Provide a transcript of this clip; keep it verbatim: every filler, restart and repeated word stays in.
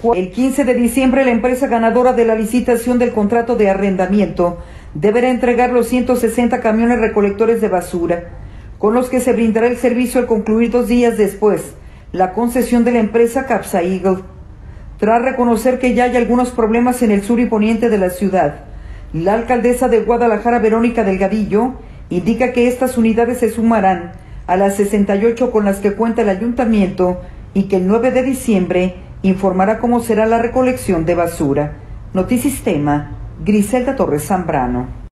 El quince de diciembre, la empresa ganadora de la licitación del contrato de arrendamiento deberá entregar los ciento sesenta camiones recolectores de basura, con los que se brindará el servicio al concluir dos días después la concesión de la empresa Capsa Eagle. Tras reconocer que ya hay algunos problemas en el sur y poniente de la ciudad, la alcaldesa de Guadalajara, Verónica Delgadillo, indica que estas unidades se sumarán a las sesenta y ocho con las que cuenta el ayuntamiento y que el nueve de diciembre informará cómo será la recolección de basura. Notisistema, Griselda Torres Zambrano.